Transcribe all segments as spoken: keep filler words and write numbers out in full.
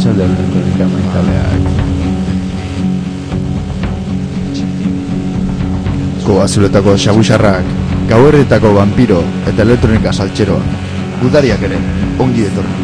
Arratsalde on elektronika maitaleak. Azuletako xabusarrak, gauerritako vampiro eta elektronika saltxeroa. Gudariak ere, ongi etorri.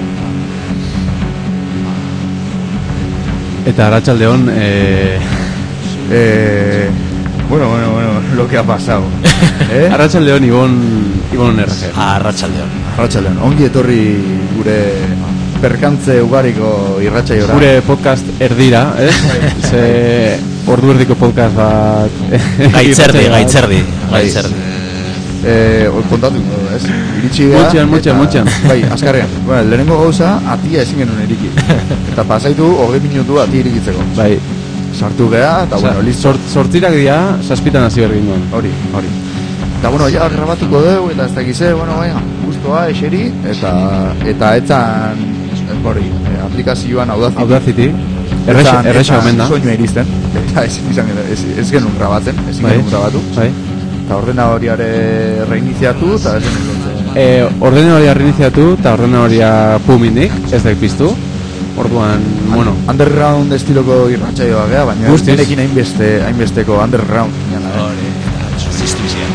Eta arratsalde on, eh... eh... Bueno, bueno, bueno, lo que ha pasado. ¿Eh? Arratsalde on, Ibon, Ibon R G. Arratsalde on. Arratsalde on, ongi etorri gure perkantze ugariko irratsaiora. Gure podcast erdira, eh? Ze ordu erdiko podcast bat... Gaitzerdi, gaitzerdi, gaitzerdi. Eh, kontatu, ez? Iritsi gara... Mutxean, mutxean, mutxean. Bai, azkarrean. Bueno, lehenengo gauza, atia ezin genuen iriki. Eta pasaitu, hogei minutu ati irikitzeko. Bai. Sartu geha, eta bueno, listo. Sortzirak dira, saspitan hasi berdin duen. Hori, hori. Eta bueno, ja, grabatuko dugu, eta ez dakize, bueno, baina, guztua, eseri, eta, eta etzan, hori, aplikazioan Audacity. Audacity. Erresa omen da. Soinua iristen, eta ez, izan, ez, ez genuen grabatzen, ez genuen grabatu. Bai. Eta ordenadoriare reiniziatu, eta ez genuen. Eh, ordenadoria reiniziatu, eta ordenadoria pumindik, ez da piztu. Orduan, bueno, underground estiloko irratsaioa gea, baina denekin hainbeste, hainbesteko underground. Hori, ziztuizia.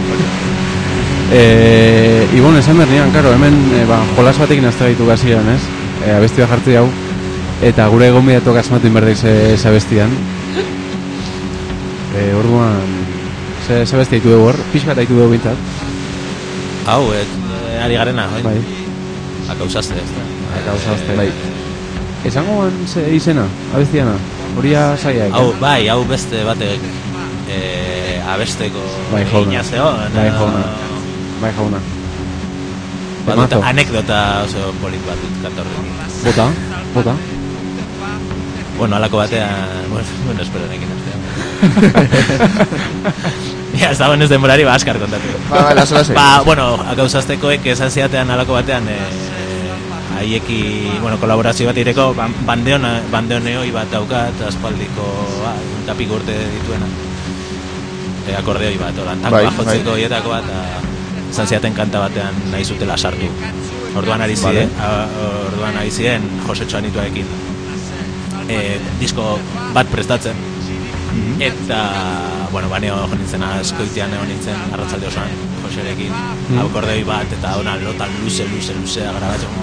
Eh, Ibon, esan bernian, karo, hemen, eh, ba, jolas batekin azte gaitu gazian, ez? Eh, abestia jartzi hau. Eta gure egon bidatuak asmatu inberdek ze abestian. Eh, orduan, ze abestia haitu dugu hor, pix bat haitu dugu bintzat. Hau, et, ari garena, bai? Bai. Akausazte, ez da. Akausazte, bai. Esango ban ze izena, abestiana, horia zaiak. Hau, bai, hau beste batek eh, abesteko bai, egina zeon. Bai, jauna. Bai, jauna. Bat anekdota oso polit bat dut kantorrekin. Bota, bota. Bueno, alako batean, bueno, bueno espero nekin aztean. Ja, ez dagoen ez denborari, ba, askar kontatu. Ba, ba, laso, laso. Ba, bueno, akausaztekoek esan ziatean alako batean, eh, haieki, bueno, kolaborazio bat ireko bandeon, bandeoneoi bat daukat, aspaldiko, ba, tapik urte dituena. E, akordeoi bat, oran, tango bai, jotzeko bai. Ietako bat, esan ziaten kanta batean nahi zutela sartu. Orduan ari ziren, vale. Orduan ari ziren Josetxo Anituarekin e, disko bat prestatzen. Mm-hmm. Eta, bueno, baneo jo nintzen askoitean egon nintzen arratsalde osoan Joserekin, mm-hmm. akordeoi bat, eta ona lotan luze, luze, luzea grabatzen.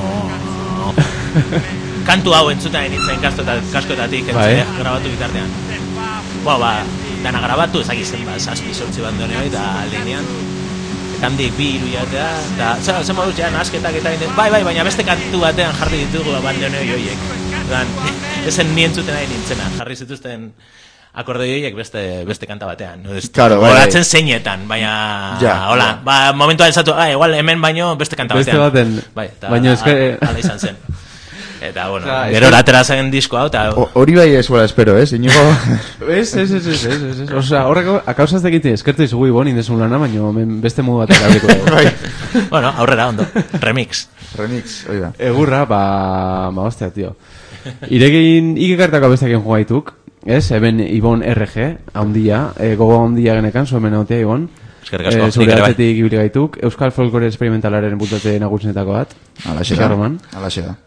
Kantu hau entzuten nintzen kaskoetatik entzule grabatu bitartean. Bo, ba, dana grabatu, ezakizen, ba, zazpi sortzi bandoneoi eta linean. Eta handik bi iruiatea, eta zer, zer moduz jean asketak eta nintzen, bai, bai, baina beste kantu batean jarri ditugu bandoneoi horiek. Dan, esen ni entzuten nahi nintzena, jarri zituzten akordeoiek beste beste kanta batean. Claro, bai. Oratzen zeinetan, baina ja, hola, ja. Ba, momentua alzatu, ah, igual hemen baino beste kanta beste batean. Beste baten. Bai, ta, baino eske ala izan zen. Eta bueno, claro, gero atera zen disko hau ta hori bai esuela espero, eh, Iñigo. Es, es, es, es, es, es. O sea, horreko akausaz dekite eskertu dizugu Ibon indesun lana, baino beste modu bat erabliko dugu. Bai. Bueno, aurrera ondo. Remix. Remix, oiga. Egurra, ba, ba hostia, tío. Irekin ikekartako besteekin jugaituk. Ez, eben Ibon R G, haundia, e, gogo haundia genekan, zuemen hautea Ibon. Eskerrik asko, e, zure atzetik ibili gaituk, Euskal Folklore Experimentalaren bultate nagusinetako bat. Alaxe da, alaxe da.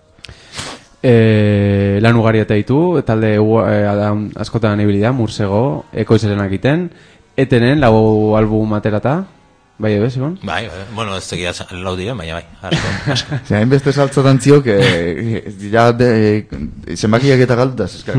E, lan ugari eta ditu, talde e, askotan ibili da, Mursego, ekoizerenak iten, etenen lau album aterata, bai ebes, Ibon? Bai, bai, bueno, ez tegia lau diren, baina bai, asko, asko. Zer, hainbeste saltzotan ziok, e, ja, zenbakiak eta galtutaz, eskar.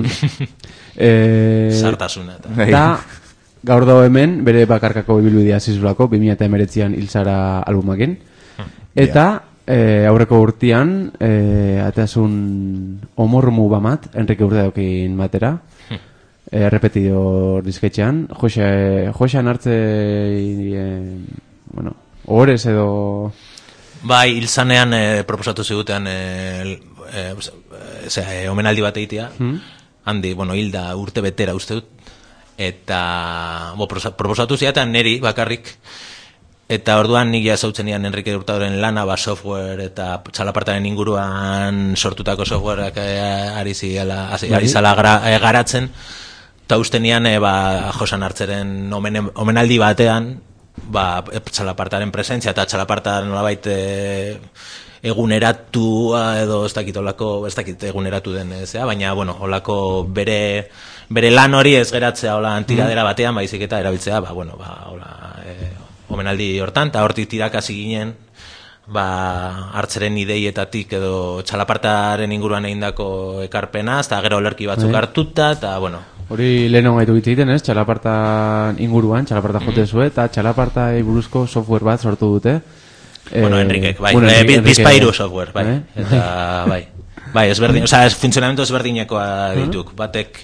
Sartasuna eta. Da, gaur dago hemen, bere bakarkako ibilbidea zizulako, bi mila hemeretzian hilzara albumakin. Eta, e, aurreko urtean, e, atasun omormu bamat, Enrique Urte daukin batera, e, repetidor dizketxean, Jose, Josean hartze, e, bueno, horez edo... Bai, hilzanean e, proposatu zigutean, e, e, e, e, omenaldi bat egitea, hmm? Handi, bueno, hilda urte betera uste dut, eta bo, proposatu ziatean neri bakarrik, eta orduan nik ja zautzen nian Enrique Hurtadoren lana, ba, software eta txalapartaren inguruan sortutako softwareak e, ari zala, ari zala gra, e, garatzen, eta uste nian e, ba, Josan Hartzeren omen, omenaldi batean, ba, txalapartaren presentzia eta txalapartaren nolabait e, eguneratua edo ez dakit olako, ez dakit eguneratu den zea, baina, bueno, olako bere, bere lan hori ez geratzea hola tiradera batean, baizik eta erabiltzea, ba, bueno, ba, hola, e, omenaldi hortan, eta hortik tirakasi ginen, ba, hartzeren ideietatik edo txalapartaren inguruan egindako ekarpenaz, eta gero olerki batzuk hartuta, eta, bueno. Hori lehen gaitu egiten, ez? Txalapartan inguruan, txalaparta jote zue, eta txalapartai buruzko software bat sortu dute. Bueno, Enrikek, bai, bueno, Enrique, bizpairu software, bai, eh? Eta, bai, bai, ezberdin, oza, es, funtzionamentu ezberdinekoa dituk, batek,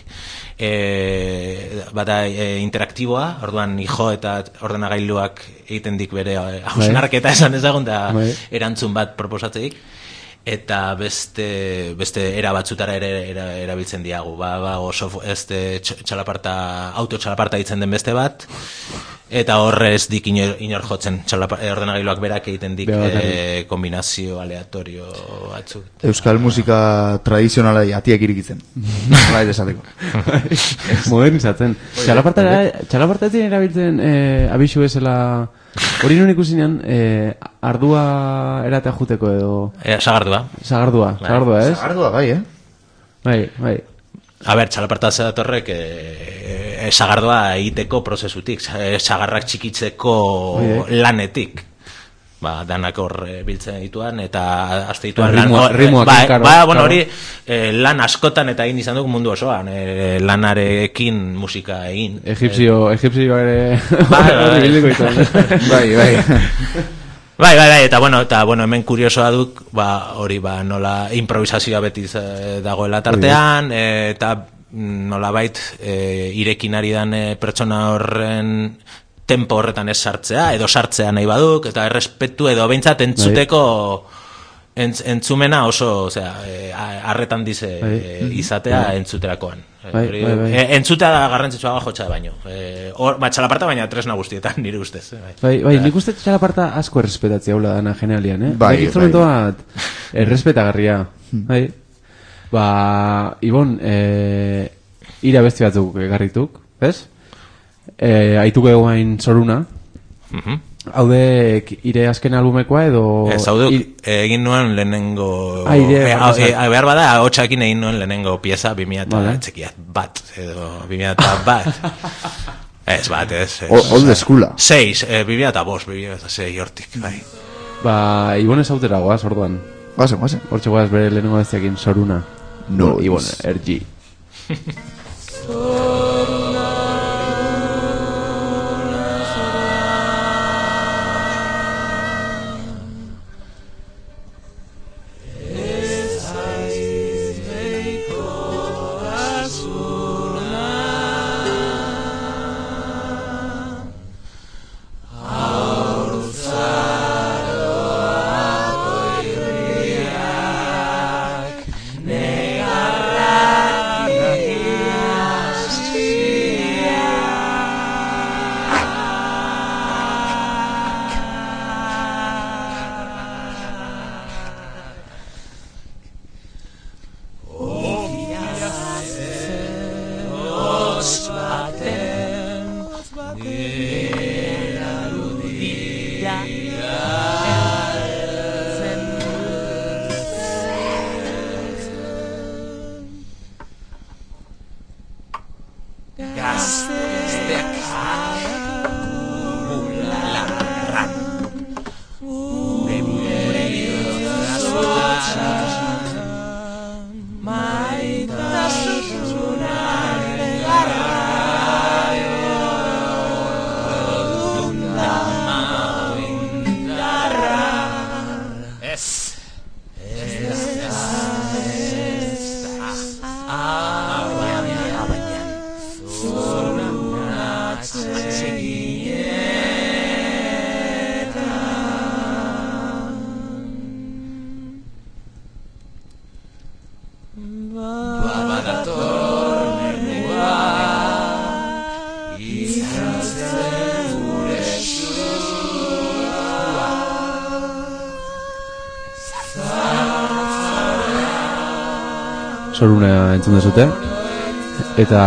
e, bata e, interaktiboa, orduan ijo eta ordenagailuak egiten dik bere hausnarketa esan ezagun, da erantzun bat proposatzeik, eta beste beste era batzutara ere era, erabiltzen diagu, ba, ba oso este txalaparta, auto txalaparta ditzen den beste bat, eta horrez dik inor, inor jotzen ordenagailuak berak egiten dik e, kombinazio aleatorio batzuk. Euskal musika tradizionala atiak irikitzen. Bai, desateko. Modernizatzen. Txalaparta etzen erabiltzen e, abisu bezala. Hori non ikusinean, eh, ardua eratea juteko edo... E, sagardua. Sagardua, bai. Sagardua, ez? Sagardua, bai, eh? Bai, bai. A ber, txalaparta zedatorrek eh, eh, sagardua egiteko prozesutik, sagarrak txikitzeko bai, lanetik. Ba, danak hor e, biltzen dituan, eta azte dituan lan... Ritmoak, ba, karo, ba, bueno, hori e, lan askotan eta egin izan duk mundu osoan, e, lanarekin musika egin. Egipzio, e, egipzio ere... Bai, bai, bai, bai. Bai, bai, bai, eta bueno, eta bueno, hemen kuriosoa duk, ba, hori, ba, nola improvisazioa beti dagoela tartean, e, eta nola bait, e, irekin ari dan e, pertsona horren tempo horretan ez sartzea, edo sartzea nahi baduk, eta errespetu edo behintzat entzuteko entz, entzumena oso, osea, e, arretan dize e, izatea bai, entzuterakoan. Bai, bai, bai. E, entzutea da garrantzitsua jotxa baino. E, or, ba, txalaparta baina tresna guztietan nire ustez. Bai, bai, bai nik uste txalaparta asko errespetatzea hula dana generalian, eh? Bai, bai. Instrumento bat errespetagarria. Bai. Ba, Ibon, e, ira besti batzuk egarrituk, ez? Eh, aituko egoain Soruna. Uh-huh. Haude ire azken albumekoa edo... Ez, haude egin nuen lehenengo... Ah, ire, e, a, e, behar bada, hotxakin egin nuen lehenengo pieza bimia eta vale, txekiat bat, edo bimia eta bat. Ez, bat, ez... Old schoola. Seis, e, bimia eta bos, bimia eta sei hortik, bai. Ba, Ibon ez autera goaz, orduan. Guazen, guazen. Hortxe goaz bere lehenengo deztekin Soruna. No, Ibon, ergi. Soruna entzun dezute. Eta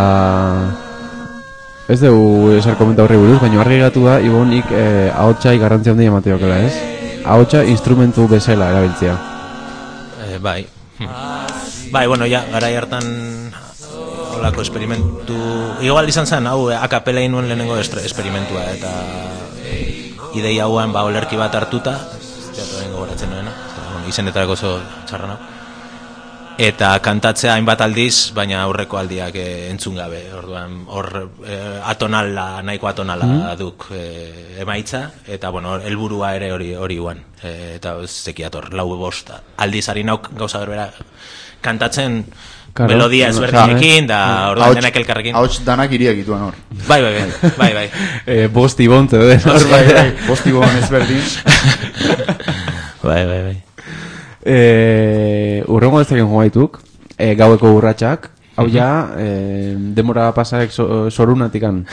ez dugu esar komenta horri buruz, baina argi gatu da Ibonik eh, ahotsai garrantzia handia emateokela, ez? ahotsa instrumentu bezala erabiltzea. Eh, bai. Bai, bueno, ja, garai hartan holako esperimentu... Igual izan zen, hau, akapela inuen lehenengo esperimentua, eta idei hauan, ba, olerki bat hartuta, teatro den gogoratzen nuena, bueno, izenetarako oso txarra nau, eta kantatzea hainbat aldiz, baina aurreko aldiak e, entzun gabe, orduan, hor e, atonala, nahiko atonala mm. duk e, emaitza, eta, bueno, helburua ere hori hori guan, e, eta zekiator, lau bosta, aldiz ari nauk gauza berbera, kantatzen claro, melodia ezberdinekin, da orduan denak elkarrekin. Hauts danak iriak ituan hor. Bai, bai, bai, bai, bai. eh, bost ibon, te den hor, bai, bai, bost ibon ezberdin. Bai, bai, bai. Eh, urrengo dezaken jomaituk, eh, gaueko urratxak, hau ja, eh, demora pasarek so, sorunatikan.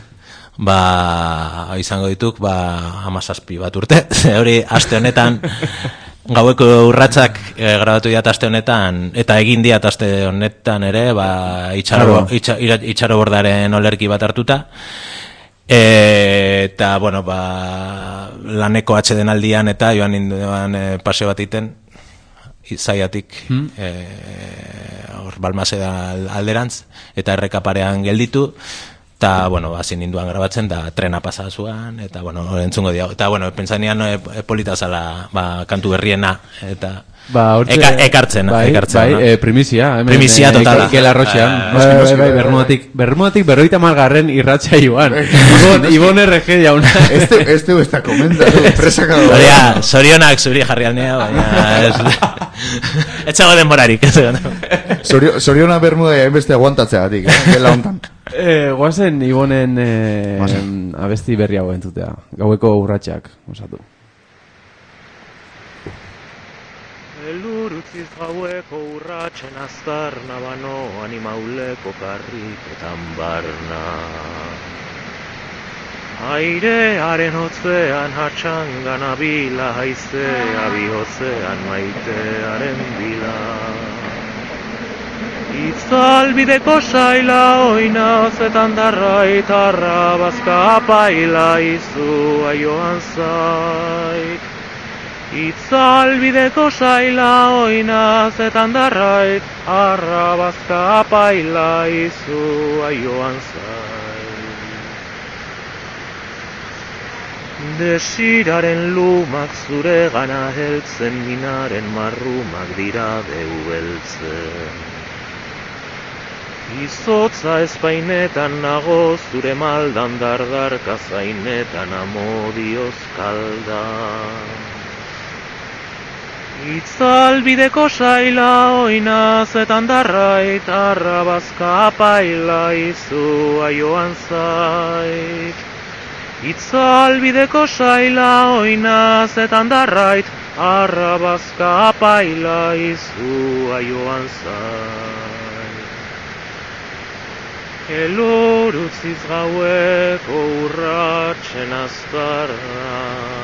Ba, izango dituk, ba, amazazpi bat urte, hori aste honetan, gaueko urratsak e, grabatu diat aste honetan, eta egin diat aste honetan ere, ba, itxaro, itxa, itxaro bordaren olerki bat hartuta. E, eta, bueno, ba, laneko atxeden aldian eta joan ninduan e, paseo bat iten, zaiatik, hmm. e, hor balmaseda alderantz, eta errekaparean gelditu, eta, bueno, hasi ninduan grabatzen, da trena pasa zuan, eta, bueno, entzungo diago. Eta, bueno, pentsanean e, polita zala, ba, kantu berriena, eta ba, orte, eka, ekartzen, bai, ekartzen. Bai, no? e, primizia. Hemen, primizia e, totala. Ikel arrotxean. Uh, bai, bai, bai, bermuatik, bermuatik berroita malgarren irratxa joan. Ibon, Ibon R G jauna. Este, este está comenta, presakado. Soria, sorionak zuri jarri alnea, baina... Etxago denborarik. Sorio, soriona bermuda hainbeste aguantatzeagatik, eh? Gela hontan. Eh, guazen Ibonen eh, abesti berri hau entzutea. Gaueko urratxak, osatu. Elurutziz gaueko urratxen aztarna bano animauleko karriketan barna. Airearen hotzean hatxangan abila haizea bihotzean maitearen bila. Itzalbideko saila oina zetan darra itarra bazka apaila izu aioan zait. Itzalbideko saila oina zetan darra itarra bazka apaila izu aioan zait. Desiraren lumak zure gana heltzen minaren marrumak dira deu beltzen. Izotza espainetan nago zure maldan dardarka zainetan amodioz kalda. Itzalbideko saila oina zetan darrait arrabazka apaila izu aioan zait. Itzalbideko saila oina zetan darrait arrabazka apaila izu aioan zait. Elorutziz gaueko urratxen aztarra,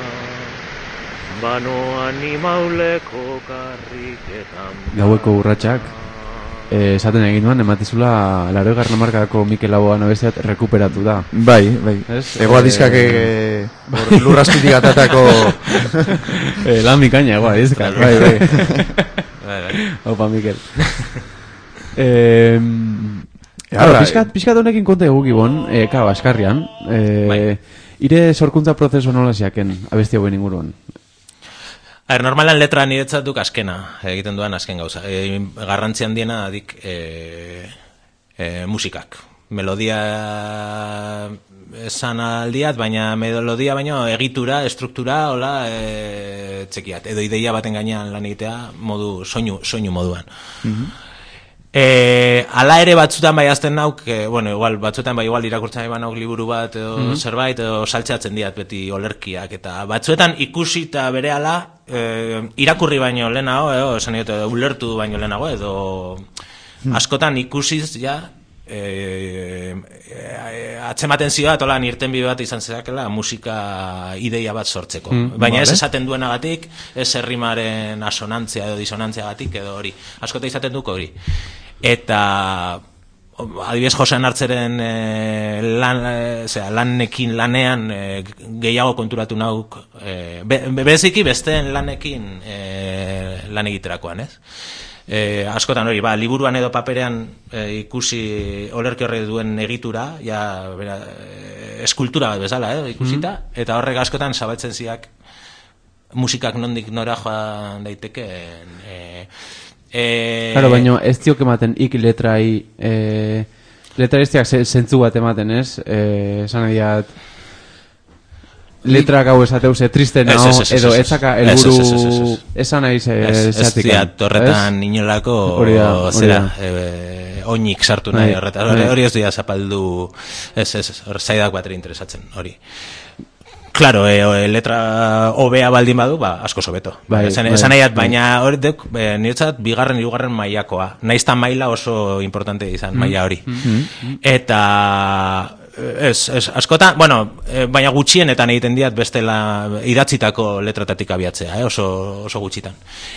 bano animauleko karriketan. Gaueko urratxak, eh, esaten egin duan, ematizula laro egarren markadako Mikel Laboan abestiat rekuperatu da. Bai, bai. Egoa dizkak e, lurrazpitik atatako... eh, lan mikaina, egoa dizkak. Bai, bai. Opa, Mikel. eh... Claro, pixkat, pixkat honekin konta eguki bon, e, ka, baskarrian, e, bai. Ire sorkuntza prozesu nola ziaken, abesti hauen inguruan? A ver, normalan letra niretzat duk askena, egiten duan asken gauza. E, garrantzi handiena adik e, e, musikak. Melodia esan aldiat, baina melodia baino egitura, estruktura, hola, e, txekiat. Edo ideia baten gainean lan egitea, modu, soinu, soinu moduan. Mm-hmm. E, ala ere batzutan bai azten nauk, e, bueno, igual, batzutan bai igual irakurtzen bai nauk liburu bat edo mm-hmm. zerbait, edo saltzeatzen diat beti olerkiak, eta batzuetan ikusi eta bere ala e, irakurri baino lehenago, edo, esan edo, ulertu baino lehenago, edo mm. askotan ikusiz, ja, e, e, atzematen zioa, tola nirten bi bat izan zezakela, musika ideia bat sortzeko. Mm, baina vale. Ez esaten duenagatik, ez errimaren asonantzia edo disonantziagatik, edo hori. Askotan izaten duko hori. Eta adibidez Josean Hartzeren e, lan, e, zera, lanekin lanean e, gehiago konturatu nauk, e, be, beziki besteen lanekin e, lan egiterakoan, ez? E, askotan hori, ba, liburuan edo paperean e, ikusi olerki horre duen egitura, ja, bera, e, eskultura bat bezala, eh, ikusita, mm-hmm. eta horrek askotan zabaltzen ziak musikak nondik nora joan daiteke, e, Eh, claro, baina ez diok ematen ik letrai eh, letra eztiak zentzu bat ematen, ez? Eh, esan ediat letrak hau esateu ze triste nao, edo etzaka elburu esan nahi zeatik. Ez diat horretan inolako zera e, oinik sartu nahi horretan, hori ez dira zapaldu, ez, ez, hor zaidak bateri interesatzen, hori. Claro, e, letra hobea baldin badu, ba, asko sobeto. Bai, esan bai, nahiat, baina hori duk, e, niretzat, bigarren, hirugarren mailakoa. Naiztan maila oso importante izan, mm. maila hori. Mm. Eta, ez, ez, askotan, bueno, e, baina gutxienetan egiten diat bestela idatzitako letratatik abiatzea, eh, oso, oso gutxitan.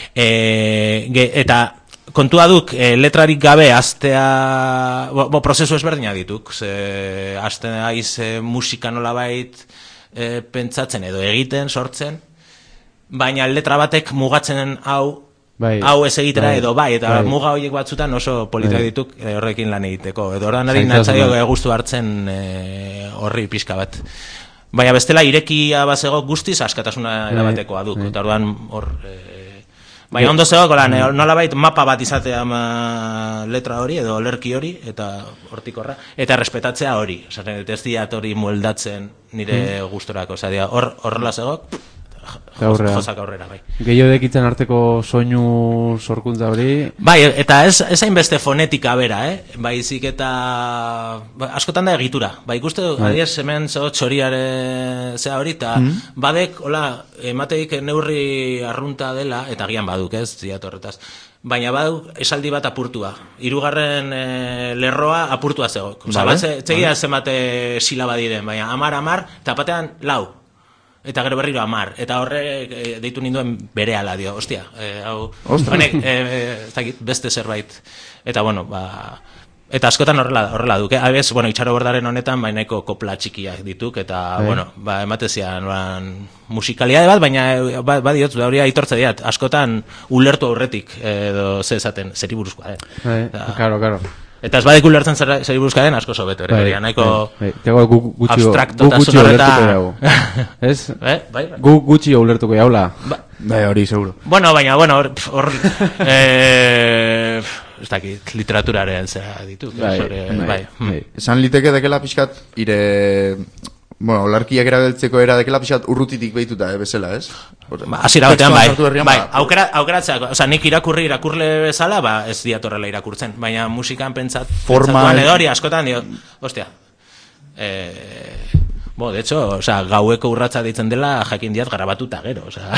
E, ge, eta, kontua duk, e, letrarik gabe astea, bo, bo, prozesu ezberdina dituk, ze, astea aiz e, musika nolabait, E, pentsatzen edo egiten, sortzen, baina letra batek mugatzen hau, bai, hau ez egitera bai, edo bai, eta bai, muga horiek batzutan oso politak bai, dituk e, horrekin lan egiteko. Edo horren ari natzaio bai, gustu hartzen e, horri pixka bat. Baina bestela irekia bazego guztiz askatasuna erabatekoa duk. Bai, eta orduan hor... E, baina ondo zegoako lan, nolabait mapa bat izatea ma, letra hori edo lerki hori, eta hortik horra, eta respetatzea hori. Osatzen, ez diat hori mueldatzen nire mm. gustorako. Osa, hor, horrela zegok, josak aurrera, bai. Gehio dekitzen arteko soinu sorkuntza hori... Bai, eta ez, ez hainbeste fonetika bera, eh? Baizik eta... Ba, askotan da egitura. Ba, ikuste, bai, adiez, hemen zo txoriare zea hori, eta mm. badek, hola, emateik neurri arrunta dela, eta gian baduk, ez, ziat horretaz. Baina badu esaldi bat apurtua. Hirugarren e, lerroa apurtua zegok. Osa, vale, bat txegia vale, zemate silaba diren, baina amar, amar, eta batean lau. Eta gero berriro amar. Eta horrek e, deitu ninduen bere ala dio. Ostia, e, hau, honek, e, e, beste zerbait. Eta bueno, ba... Eta askotan horrela, horrela duk, eh? Abez, bueno, itxaro bordaren honetan, bainaiko kopla txikiak dituk, eta, e, bueno, ba, ematezia, noan, musikaliade bat, baina, ba, ba diotz, hori aitortze diat, askotan ulertu aurretik, edo ze esaten, zeri buruzkoa, eh? E, da, claro, claro. Eta ez badek ulertzen zeri buruzkoa den, asko sobeto, ere, bai, nahiko abstraktotasun horreta... Ez? Eh? Bai, bai. Gu gutxi ulertuko jaula. Ba, bai, hori, seguro. Bueno, baina, bueno, hor... hor eh, ez dakit, literaturaren zera ditu. Bai, bai, bai, bai. bai. Esan liteke dekela pixkat, ire... Bueno, olarkiak erabiltzeko era dekela pixkat urrutitik behituta, eh, bezala, ez? Hasiera batean, bai. Bai, aukera, aukeratzeak, oza, nik irakurri irakurle bezala, ba, ez diatorrela irakurtzen. Baina musikan pentsat, pentsatuan edo hori askotan, dio, ostia, eh... Bo, de hecho, o sea, gaueko urratza ditzen dela jakin diat grabatuta gero, o sea...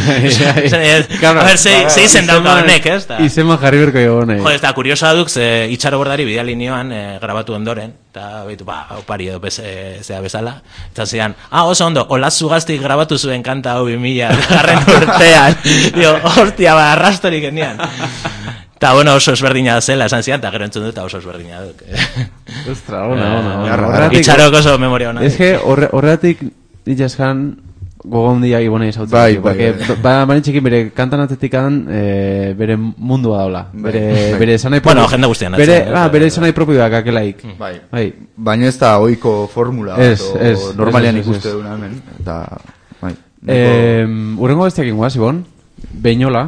A ver, ze izen dauka honek, ez? Izema jarri berko jo honek. Jo, ez da, kuriosoa duk, ze itxaro bordari bidealinioan eh, grabatu ondoren, eta behitu, ba, opari edo beze, zea bezala, eta zean, ah, oso ondo, Olazu Gaztik grabatu zuen kanta hau bimila, garren urtean, dio, hostia, ba, arrastorik enian. Eta, bueno, oso ezberdina zela, esan zian, eta gero entzun dut, oso ezberdina duk. Ostra, ona, ona, ona. Itxarok oso memoria ona. Ez que, horregatik, ditxaskan, gogondia ibonei zautzen. Bai, bai, bai. Ba, manitxekin bere kantan atetikan, e, bere mundua daula. Bere, bere esanai propio. Bueno, jende guztian. Bere, ah, bere esanai propio da, kakelaik. Bai. Bai. Baina ez da oiko formula. Ez, ez. Normalian ikuste duna hemen. Eta, bai. Eh, Urrengo bestiak ingoaz, Ibon. Beinola.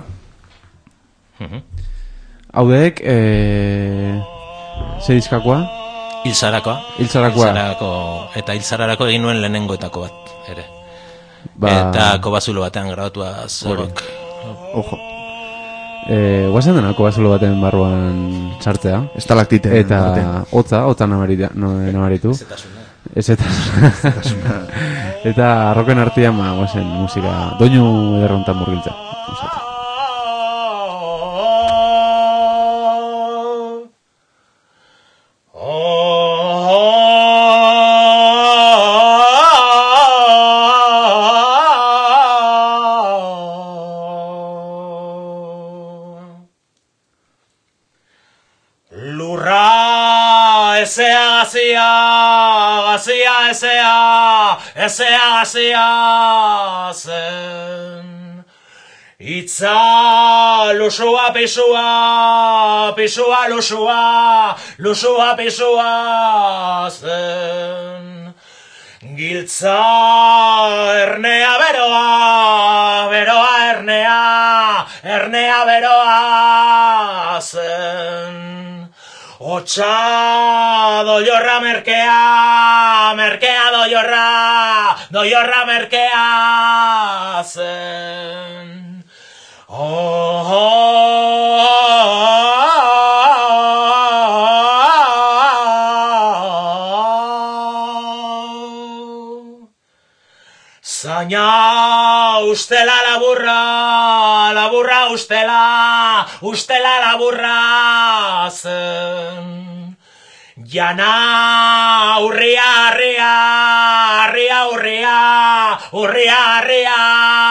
Haudek, eh, ze dizkakoa? Hilzarakoa. Hilzarakoa. Hilzarako, eta hilzararako egin nuen lehenengoetako bat, ere. Ba... Eta kobazulo batean grabatua zorok. Ojo. Eh, guazen dena kobazulo baten barruan txartzea. Estalaktite. Eta hotza, hotza nabaritu. Ezetasuna. Eta arroken artian, ma, guazen musika, doinu ederrontan murgiltza. Osatu. Lurra Ezea gazia, gazia ezea, ezea gazia zen. Itza lusua pisua, pisua lusua, lusua pisua zen. Giltza ernea beroa, beroa ernea, ernea beroa zen. Otsa doiorra merkea, merkea doiorra, doiorra merkea zen. Oh, oh, zaina ustela laburra, laburra ustela, ustela laburra zen. Jana urria, arria, arria, urria, urria, arria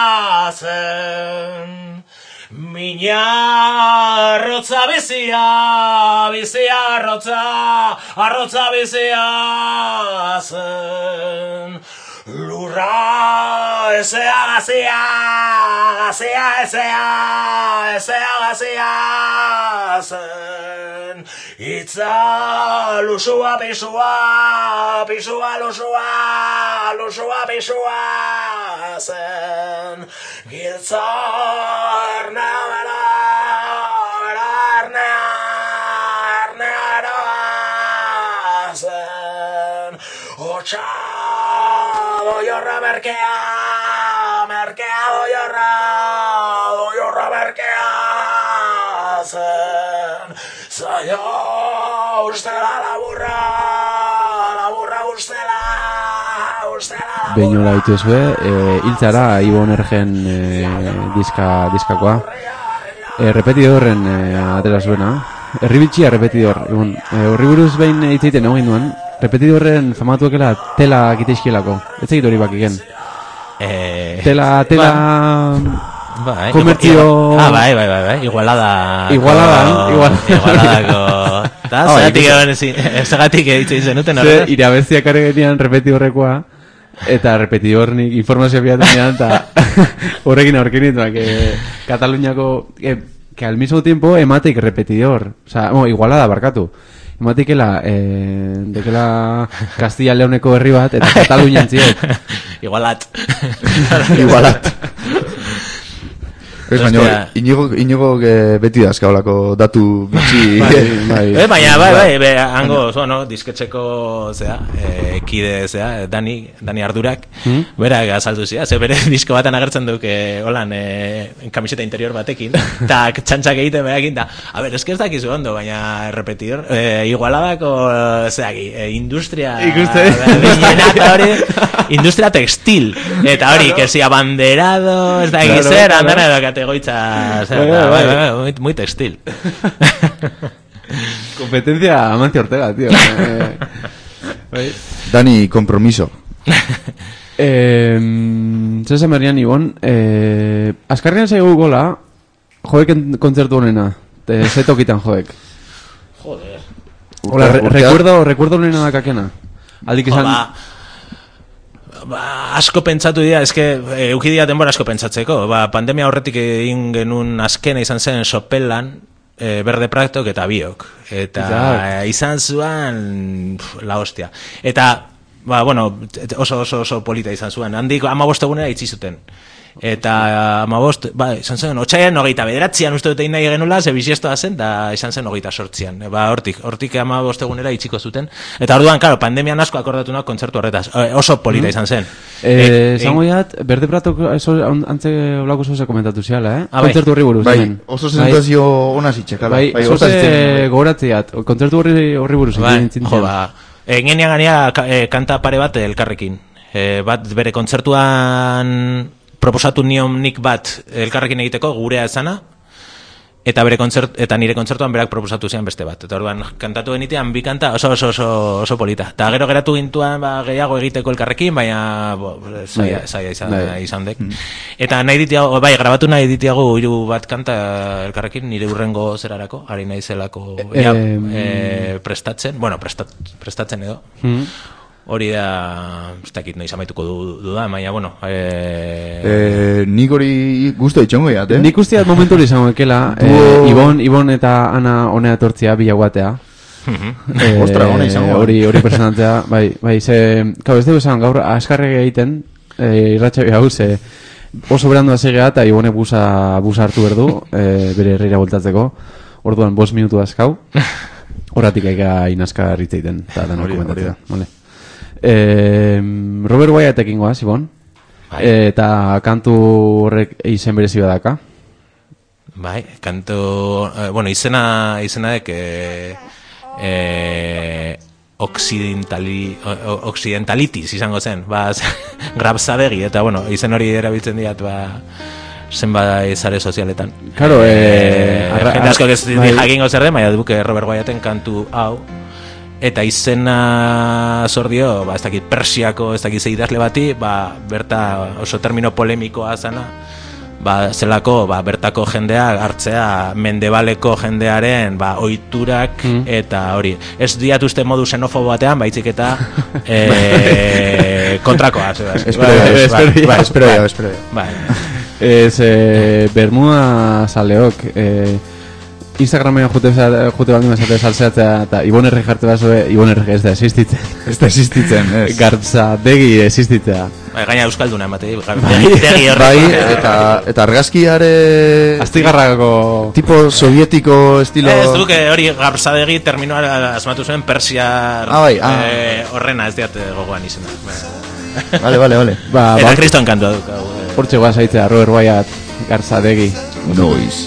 zen. Mina arrotza bizia, bizia arrotza, arrotza bizia zen. Lurra ezea gazia, gazia ezea, ezea gazia zen. Itza lusua pisua, pisua lusua, lusua pisua zen. Giltza ernea bera, bera ernea, ernea eroa zen. Otsa doiorra merkea, merkea doiorra, doiorra merkea zen. Zaila ustela laburra, laburra ustela, ustela laburra. Beinola dituzue, e, hiltzara Ibon Ergen e, diska, diskakoa. E, repetidorren e, atera zuena. Erribitxia repetidor. Ibon, e, horri buruz behin hitzeiten egin duen. Repetidorren famatuekela tela giteizkielako. Ez egit hori bakiken. Eh, Tela, tela... Ba, eh, komertzio... Ah, bai, bai, bai, bai, igualada... Igualada, igual... Igualadako... Eta, zagatik egon ezin, zagatik egiten zenuten horretan. Ze, irabeziak are genian repetidorrekoa, eta repetidornik informazioa biatenean, eta horrekin aurkin dituak, que Kataluniako... Que, que al mismo tiempo emateik repetidor. O sea, oh, igualada, barkatu. Ematikela, eh, dekela Castilla Leoneko herri bat, eta Katalunian ziet. Igualat. Igualat. Ez baina, inigo, inigo beti dazkaolako datu bitxi. Bai, bai. Eh, baina, bai, bai, bai, hango, zo, no, disketxeko, zea, eh, kide, zea, Dani, Dani Ardurak, hmm? berak azaldu zia, ze bere disko batan agertzen duk, eh, holan, eh, kamiseta interior batekin, eta txantxak egiten berakin, da, a ber, esker dakizu ondo, baina repetidor, eh, igualadako, zeaki, eh, industria, binenata hori, industria textil, eta hori, que si abanderado, ez da egizer, andana edo kategoitza, bai, bai, bai, muy textil. Competencia Amancio Ortega, tío. Eh, bai. Dani, compromiso. eh, Zesa Marian Ibon, eh, azkarrian zaigu gola, joeken kontzertu honena, zetokitan joek. Joder. Hola, re, recuerdo, recuerdo honena da kakena. Aldik izan... Ba, ba, asko pentsatu dira, eske eukidia denbora asko pentsatzeko. Ba, pandemia horretik egin genuen azkena izan zen Sopelan, e, Berde Praktok eta biok. Eta e, izan zuan pf, la hostia. Eta, ba, bueno, oso oso oso polita izan zuan. Handik hamabost egunera itzi zuten. Eta hamabost, ba, izan zen, otxaian hogeita bederatzean uste dut egin nahi genula, ze bisiestoa zen, da izan zen hogeita sortzian. Ba, hortik, hortik hamabost egunera itxiko zuten. Eta orduan, karo, pandemian asko akordatunak kontzertu horretaz. Oso polita izan zen. Eh, zango jat, Berde Pratok antze olako zoze komentatu ziala, eh? Ah, bai. Kontzertu horri buruz. Bai, hemen. oso sentazio ona zitxekala. Bai, bai zoze gogoratzeat, kontzertu horri, horri buruz. Bai, jo, ba, engenean ganea e, kanta pare bat elkarrekin. E, bat bere kontzertuan proposatu nion nik bat elkarrekin egiteko, gurea ezana, eta bere kontzert, eta nire kontzertuan berak proposatu zian beste bat. Eta orduan kantatu genitean bi kanta oso oso oso, oso polita. Eta gero geratu gintuan ba, gehiago egiteko elkarrekin, baina bo, zaila, zaila izan, izan dek. Mm. Eta nahi ditiago, bai, grabatu nahi ditiago hiru bat kanta elkarrekin nire urrengo zerarako, ari nahi zelako e, ja, e, prestatzen, bueno, prestat, prestatzen edo. Mm. Hori da, ez dakit noiz amaituko du, du da, baina, bueno... E... E, nik hori guztu itxongo egat, eh? Nik usteat momentu hori izango ekela, e, Ibon, Ibon eta Ana honea etortzia bilaguatea. e, Ostra, hona izango. Hori, hori personatzea, bai, bai, ze... Kau, ez dugu esan, gaur, askarrege egiten, e, irratxa hau, ze... Oso berandu azegea eta Ibonek busa, busa hartu berdu, e, bere herrira voltatzeko. Orduan, bost minutu azkau. Horratik aika inazka ritzeiten, eta dan hori komentatzea. Vale. Eh, Robert Wyatekin goaz, Ibon. Bai. Eta kantu horrek izen berezi badaka. Bai, kantu... Eh, bueno, izena, izena dek... Eh, eh, occidentali, occidentalitis izango zen. Ba, grabzadegi, eta bueno, izen hori erabiltzen diat, ba... zenbait sare sozialetan. Claro, eh... Jende asko ez jakingo zer den, baina duke Robert Wyaten kantu hau... Eta izena zordio, ba, ez dakit persiako, ez dakit zeidazle bati, ba, berta oso termino polemikoa zana, ba, zelako, ba, bertako jendea hartzea mendebaleko jendearen, ba, ohiturak mm. eta hori. Ez diat uste modu xenofobo batean, baitzik eta e, kontrakoa. Espero jo, espero jo. Ez, Bermuda Saleok, eh, Instagramean jute, jute baldin bezate salseatzea eta Ibon Erre jarte bazoe, Ibon Erre ez da existitzen. Ez da existitzen, ez. Gartzadegi existitzea. Bai, gaina euskalduna emate. Bai, eta, eta argazkiare... Astigarrako... Tipo sovietiko estilo... Ez duke hori Gartzadegi terminoa asmatu zuen Persia... Ah, bai, ah. Eh, horrena ez diat gogoan izena. Vale, vale, vale. Ba, eta ba, kriston kantua duk. Hortxe guaz aitzea, Robert Wyatt, Gartzadegi. Noiz.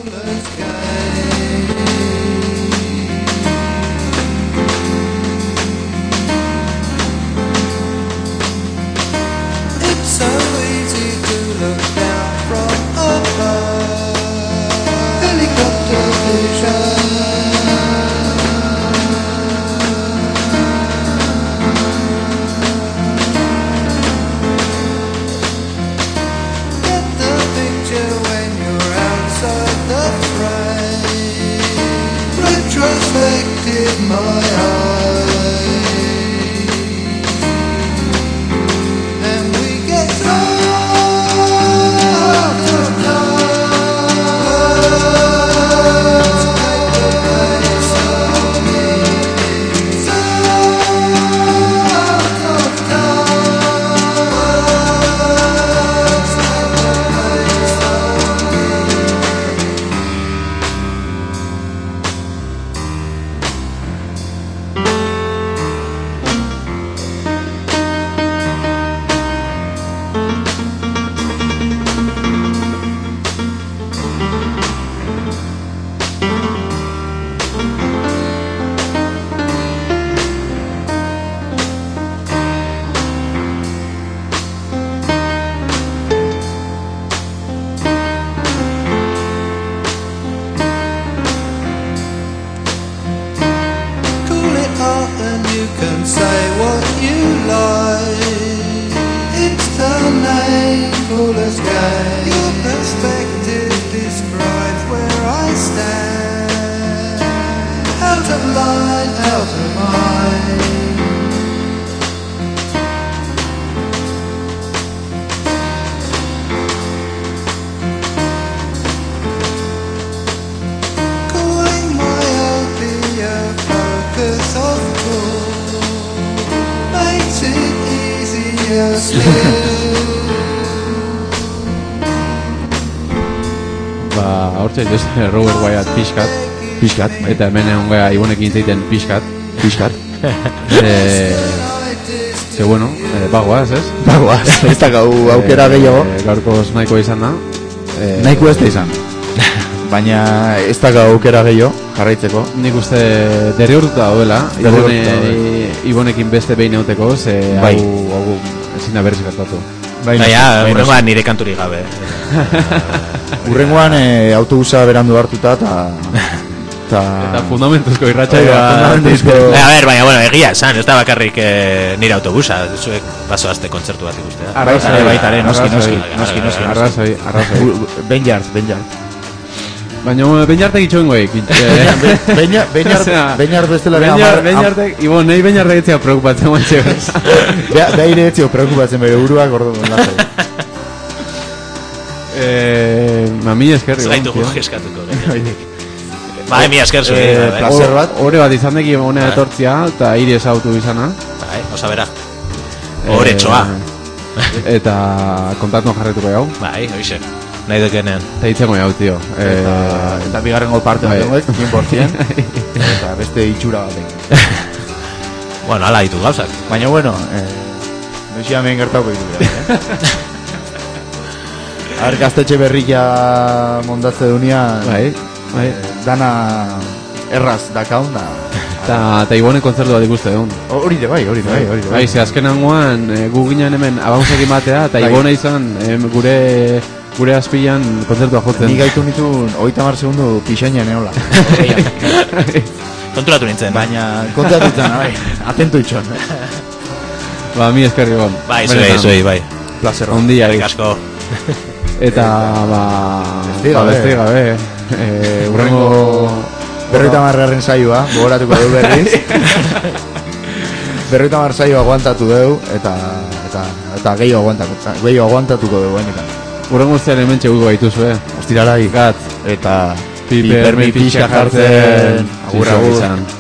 Ba, hortxe jozte Robert Wyatt pixkat Pixkat eta hemen egon gara Ibonekin zeiten pixkat Pixkat Ze, ze bueno, eh, bagoaz, ez? Bagoaz, ez da gau aukera gehiago eh, Gaurkoz nahiko izan da eh, Nahiko ez da izan Baina ez da gau aukera gehiago jarraitzeko Nik uste derrigortuta duela Ibone, Ibonekin beste behin euteko ze bai. hau, hau ezin da berriz gertatu Baina, Baina, baina, urrengoan nire kanturik gabe. Urrengoan e, autobusa berandu hartuta eta eta Eta fundamentuzko irratsaioa. fundamentuzko A ver, baina, bueno, egia esan, ez da bakarrik eh, nire autobusa, zuek basoazte kontzertu bat ikustea. Arrazoi, baitare, noski, noski, Arrazoi, noski, noski, Arrazoi, arrazoi. Benjart, Benjart. Baina Beñartek itxoengoik. Benjart bestela Beñartek, ibo, nahi Beñartek etzea preocupatzen guantxe. Beire etzio preocupatzen bere buruak ordu lasai. Eh, mami eskerri. Zaitu guk eskatuko. Bai, mi esker zuri. Eh, placer bat. Ore bat izan deki honea etortzia, eta hiri ezautu izana. Bai, osa bera. Hore txoa. Eta kontatun jarretuko jau. Bai, hoxe. Nahi dukenean. Eta hitzengo jau, tio. Eta, eta bigarren gol parte bai. bat cien por ciento. Eta beste itxura batek. Bueno, ala ditu gauzak. Baina, bueno, eh, noixia hemen gertauko ditu. Eh? A ver, gaztetxe berria mondatze dunia, Bai, bai. eh, dana erraz dakaun da. Eta ta Ibone kontzertu bat ikuste egun. Hori de bai, hori de bai, hori de Bai, ze azken hangoan e, gu ginen hemen abauzekin batea, eta Bai. Ibone izan em, gure gure azpilan kontzertua jotzen. Ni gaitu nituen hogeita hamar segundu pixainan eola. Konturatu nintzen. Baina kontatutzen, bai, atentu itxon. Ba, mi eskerri gon. Bai, zuei, zuei, bai. Placer. Ondia, Eskerrik asko. eta, ba... Besterik ba, gabe. besterik gabe. Eh, urrengo... Berroita marraren saioa, gogoratuko dugu berriz. Berroita mar saioa aguantatu dugu, eta, eta, eta gehiago aguantatuko, gehiago aguantatuko dugu, benetan. Urrengo ustean hemen txeguko gaituzu, eh? Ostiralai. Gatz. Eta Piper, mi pixka jartzen. Agur, Agur, agur. agur.